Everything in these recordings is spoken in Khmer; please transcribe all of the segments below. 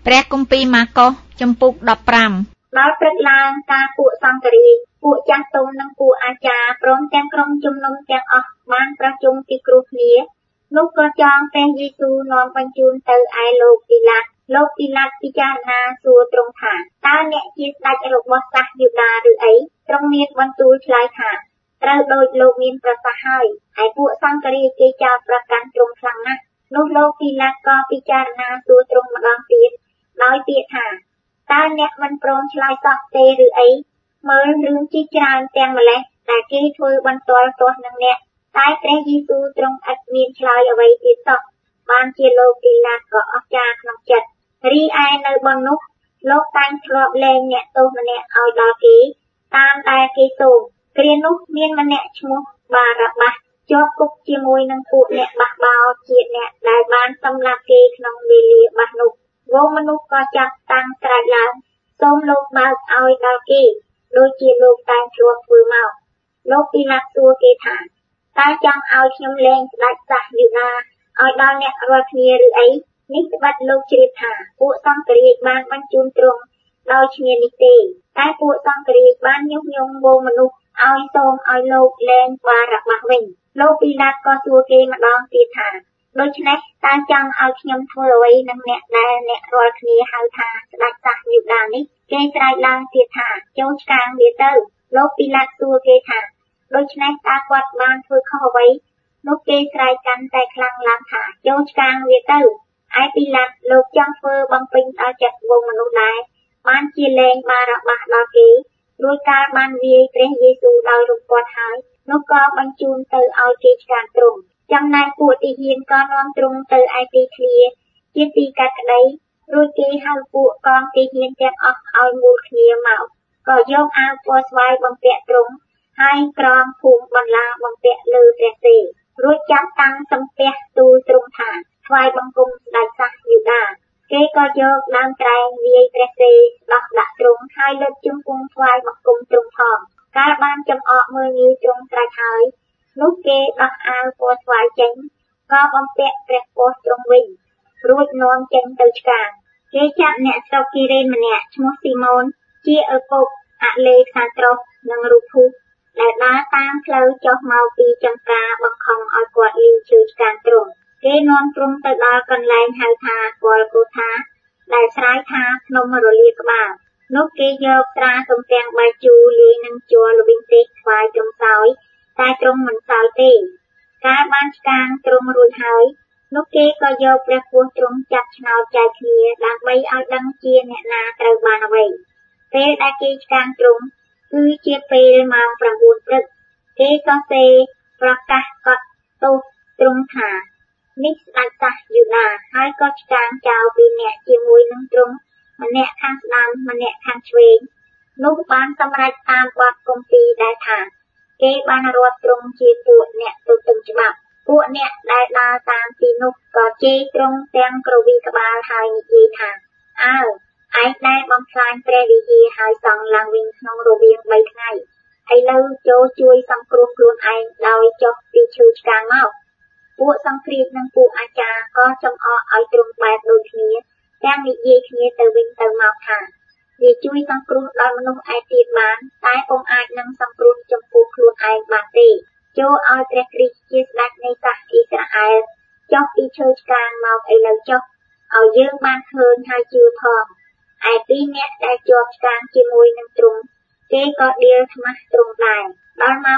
ព្រះគម្ពីរម៉ាកុសជំពូក15ដល់ព្រឹកឡើងការពួកសង្ឃរាជពួកចាស់ទុំនិងពួកអាចារ្យព្រមទាំងក្រុមជំនុំទាំងអស់បានប្រជុំពិគ្រោះគ្នានោះក៏ចងព្រះយេស៊ូវនាំបញ្ជូនទៅឯលោកពីឡាតពិចារណាសួរទ្រង់ថាតើអ្នកជាស្ដេចរបស់សាសយូដាឬអីទ្រង់មានបន្ទូលឆ្លើយថាត្រូវដូចលោកមានប្រសាសន៍ហើយឯពួកសង្ឃរាជគេចោទប្រកាន់ទ្រង់ខ្លាំងណាស់នោះលោកពីឡាតក៏ពិចារណាសួរទ្រង់ម្ដងទៀតដោយពាក្យថាតើអ្នកមិនព្រមឆ្លើយតបទេឬអីមើលរឿងជាច្រើនទាំងម្លេះដែលគេធ្វើបន្ទាល់ទាស់នឹងអ្នកតែព្រះយេស៊ូវទ្រង់ឥតមានឆ្លើយអ្វីទៀតសោះបានជាលោកពីឡាតក៏អស្ចារ្យក្នុងចិត្តរីឯនៅបននោះលោកតែងធ្លាប់លែងអ្នកទោសម្នាក់ឲ្យដល់គេតាមដែលគេសូមគ្រានោះមានម្នាក់ឈ្មោះបារ៉ាបាសជាប់គុកជាមួយនឹងពួកអ្នកបះបោរជាតិអ្នកដែលបានសម្លាប់គេក្នុងវេលាបះនោះវងមនុស្សក៏ចាប់តាំងស្រែកឡើងសូមលោកបើកឲ្យដល់គេដូចជាលោកតែងធ្លាប់ធ្វើមកលោកពីឡាតសួរគេថាតើចង់ឲ្យខ្ញុំលែងស្ដេចសាសយូដាឲ្យដល់អ្នករាល់គ្នាឬអីនេះត្បិតលោកជ្រាបថាពួកសង្ឃរាជបានបញ្ជូនទ្រង់ដោយឈ្នានេះទេតែពួកសង្ឃរាជបានញុះញង់វងមនុស្សឲ្យសូមឲ្យលោកលែងបារ៉ាបាសវិញលោកពីឡាតក៏សួរគេម្ដងទៀតថាដូច្នេះតើចង់ឲ្យខ្ញុំធ្វើអ្វីនឹងអ្នកដែលអ្នករាល់គ្នាហៅថាស្ដេចសាសយូដានេះគេស្រែកឡើងទៀតថាចូលឆ្កាងវាទៅលោកពីឡាតសួរគេថាដូច្នេះតើគាត់បានធ្វើខុសអ្វីនោះគេស្រែកកាន់តែខ្លាំងឡើងថាចូលឆ្កាងវាទៅឯពីឡាតលោកចង់ធ្វើបំពេញដល់ចិត្តវងមនុស្សដែរបានជាលែងបារ៉ាបាសដល់គេរួចកាលបានវាយព្រះយេស៊ូវដោយរំពាត់ហើយនោះក៏បញ្ជូនទៅឲ្យគេឆ្កាងទ្រង់ចំណែកពួកទាហានក៏នាំទ្រង់ទៅឯទីធ្លាជាទីកាត់ក្តីរួចគេហៅពួកកងទាហានទាំងអស់ឲ្យមូលគ្នាមកក៏យកអាវពណ៌ស្វាយបំពាក់ទ្រង់ហើយក្រងភូមិបន្លាបំពាក់លើព្រះទេរួចចាប់តាំងសំពះទូលទ្រង់ថាថ្វាយបង្គំស្ដេចសាសយូដាគេក៏យកដើមត្រែងវាយព្រះទេដោះដាក់ទ្រង់ហើយលើកជង្គង់ថ្វាយបង្គំទ្រង់ផងកាលបានចំអកមើលងាយទ្រង់ស្រេចហើយនោះគេដោះអាវពណ៌ស្វាយចេញក៏បំពាក់ព្រះពស្ត្រទ្រង់វិញរួចនាំចេញទៅឆ្កាងគេចាប់អ្នកស្រុកគីរ៉េនម្នាក់ឈ្មោះស៊ីម៉ូនជាឪពុកអាលេខាត្រុសនិងរូភូសដែលដើរតាមផ្លូវចុះមកពីចង្ការបង្ខំឲ្យគាត់លីជឿឆ្កាងទ្រង់គេនាំទ្រង់ទៅដល់កន្លែងហៅថាវល់កូថាដែលស្រែកថាភ្នំរលាក្បាលនោះគេយកស្រាទំពាំងបាយជូរលាយនឹងជ័រល្វីងទេសថ្វាយទ្រង់សោយតែទ្រង់មិនសោយទេកាលបានឆ្កាងទ្រង់រួចហើយនោះគេក៏យកព្រះពស្ត្រទ្រង់ចាត់ឆ្នោតចែកគ្នាដើម្បីឲ្យដឹងជាអ្នកណាត្រូវបានអ្វីពេលដែលគេឆ្កាងទ្រង់គឺជាពេលម៉ោង9ព្រឹកគេក៏សេប្រកាសកត់ទោសទ្រង់ថានេះស្ដេចសាសយូដាហើយក៏ឆ្កាងចោលពីអ្នកជាមួយនឹងទ្រង់ម្នាក់ខាងស្ដាំម្នាក់ខាងឆ្វេងនោះបានសម្រេចតាមបទគម្ពីរដែលថាគេបានរាប់ទ្រង់ជាពួកអ្នកទទឹងច្បាប់ពួកអ្នកដែលដើរតាមទីនោះក៏ជេរទ្រង់ទាំងក្រវីក្បាលហើយនិយាយថាអើឯងដែលបំផ្លាញព្រះវិហារហើយសង់ឡើងវិញក្នុងរវាង3ថ្ងៃឥឡូវចូលជួយសង្គ្រោះខ្លួនឯងដោយចុះពីឈើឆ្កាងមកពួកសង្គ្រាចនិងពួកអាចារ្យក៏ចំអកឲ្យទ្រង់បែបដូចគ្នាទាំងនិយាយគ្នាទៅវិញទៅមកថាវាជួយសង្គ្រោះដល់មនុស្សឯទៀតបានតែពុំអាចនឹងសង្គ្រោះចំពោះខ្លួនឯងបានទេចូលឲ្យព្រះគ្រីស្ទជាស្ដេចនៃសាសអ៊ីស្រាអែលចុះពីឈើឆ្កាងមកឥឡូវចុះឲ្យយើងបានឃើញហើយជឿផងឯពីរអ្នកដែលជាប់ឆ្កាងជាមួយនឹងទ្រង់គេក៏ដៀលថ្មាស់ទ្រង់ដែរដល់ម៉ោង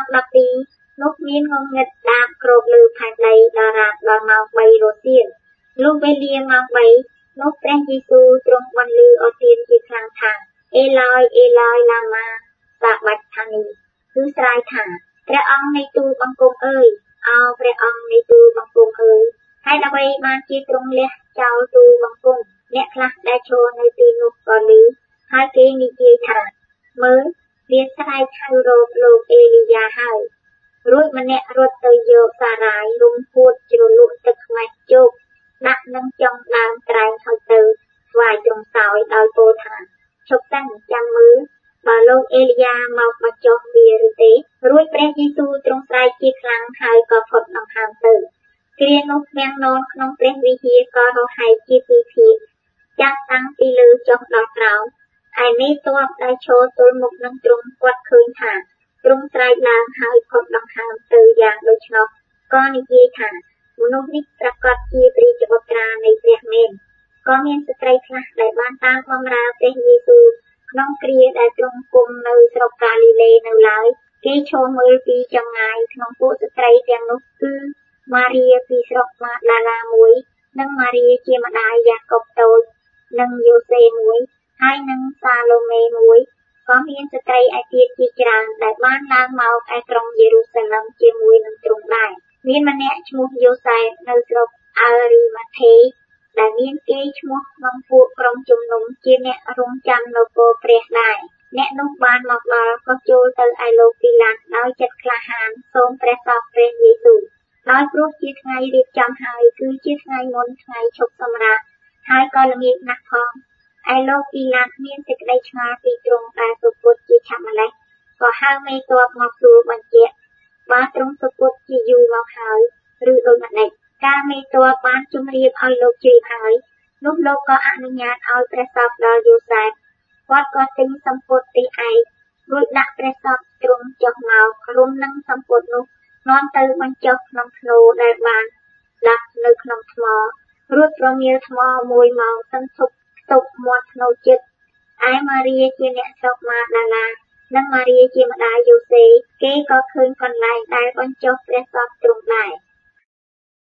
12នោះមានងងឹតដាបគ្របលើផែនដីដល់រាបដល់ម៉ោង3រសៀលលុះវេលាម៉ោង3នោះព្រះយេស៊ូវទ្រង់បន្លឺឧទានជាខ្លាំងថាអេឡយឡាម៉ាសាបាត់ថានីគឺស្រែកថាព្រះអង្គនៃទូលបង្គំអើយអោព្រះអង្គនៃទូលបង្គំអើយហើយដើម្បីបានជាទ្រង់លះចោលទូលបង្គំអ្នកខ្លះដែលឈរនៅទីនោះក៏ឮហើយគេនិយាយថាមើលវាស្រែកហៅរកលោកអេលីយ៉ាហើយរួចម្នាក់រត់ទៅយកសារ៉ាយរុំពួតជ្រលក់ទឹកខ្មេះជោគដាក់នឹងចុងដើមត្រែងហើយទៅស្វាយទ្រង់សោយដោយពោលថាឈប់តាំងចាំមើលបើលោកអេលីយ៉ាមកបញ្ចុះវាឬទេរួចព្រះយេស៊ូវទ្រង់ស្រែកជាខ្លាំងហើយក៏ផុតដង្ហើមទៅគ្រានោះវាំងននក្នុងព្រះវិហារក៏រហែកជាពីរភាគចចាប់តាំងពីលើចុះដល់ក្រោមឯមេទ័ពដែលឈរទល់មុខនឹងទ្រង់គាត់ឃើញថាទ្រង់ស្រែកឡើងហើយផុតដង្ហើមទៅយ៉ាងដូច្នោះក៏និយាយថាមនុស្សនេះប្រកាសជាព្រះជាបុត្រានៃព្រះមែនក៏មានស្ត្រីខ្លះដែលបានតាមបម្រើព្រះយេស៊ូវក្នុងគ្រាដែលទ្រង់គង់នៅស្រុកកាលីលេនៅឡើយគេឈរមើលពីចម្ងាយក្នុងពួកស្ត្រីទាំងនោះគឺម៉ារីពីស្រុកម៉ាដាឡាមួយនិងម៉ារីជាម្ដាយយ៉ាកុបតូចនិងយូសេមួយហើយនិងសាឡូមេមួយក៏មានស្ត្រីឯទៀតជាច្រើនដែលបានឡើងមកឯក្រុងយេរូសាឡឹមជាមួយនឹងទ្រង់ដែរមានម្នាក់ឈ្មោះយូសែបនៅស្រុកអារីម៉ាថេដែលមានគេឈ្មោះក្នុងពួកក្រុមជំនុំជាអ្នករងចាំនគរព្រះដែរអ្នកនោះបានមកដល់ក៏ចូលទៅឯលោកពីឡាតដោយចិត្តក្លាហានសូមព្រះសពព្រះយេស៊ូវដោយព្រោះជាថ្ងៃរៀបចំហើយគឺជាថ្ងៃមុនថ្ងៃឈប់សម្រាកហើយក៏ល្ងាចណាស់ផងឯលោកពីឡាតមានសេចក្តីឆ្ងល់ពីទ្រង់ដែលសុគតជាឆាប់ម្លេះក៏ហៅមេទ័ពមកសួរបញ្ជាក់បើទ្រង់សុគតជាយូរមកហើយឬដូចម្ដេចកាលមេទ័ពបានជម្រាបឲ្យលោកជ្រាបហើយនោះលោកក៏អនុញ្ញាតឲ្យព្រះសពដល់យូសែបគាត់ក៏ទិញសម្ពុតពីឯករួចដាក់ព្រះសពទ្រង់ចុះមករួមនឹងសម្ពុតនោះនាំទៅបញ្ចុះក្នុងធ្នូដែលបានដាក់នៅក្នុងថ្មរួចប្រមៀលថ្មមួយមកសន្ធប់ខ្ទប់មាត់ធ្នូចិត្តឯម៉ារីជាអ្នកស្រុកម៉ាដាឡានិងម៉ារីជាម្ដាយយូសេគេក៏ឃើញកន្លែងដែលបញ្ចុះព្រះសពទ្រង់ដែរ